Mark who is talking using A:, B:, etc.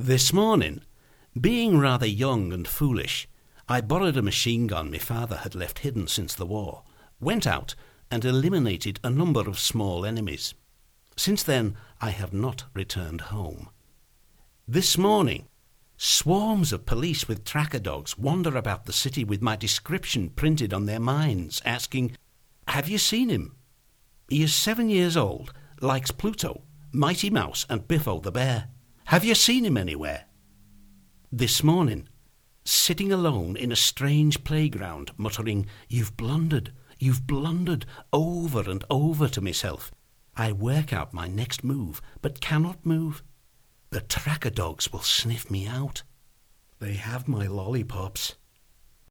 A: This morning, being rather young and foolish, I borrowed a machine gun my father had left hidden since the war, went out and eliminated a number of small enemies. Since then, I have not returned home. This morning, swarms of police with tracker dogs wander about the city with my description printed on their minds, asking, "Have you seen him? He is 7 years old, likes Pluto, Mighty Mouse and Biffo the Bear. Have you seen him anywhere?" This morning, sitting alone in a strange playground, muttering, you've blundered, over and over to myself, I work out my next move, but cannot move. The tracker dogs will sniff me out. They have my lollipops.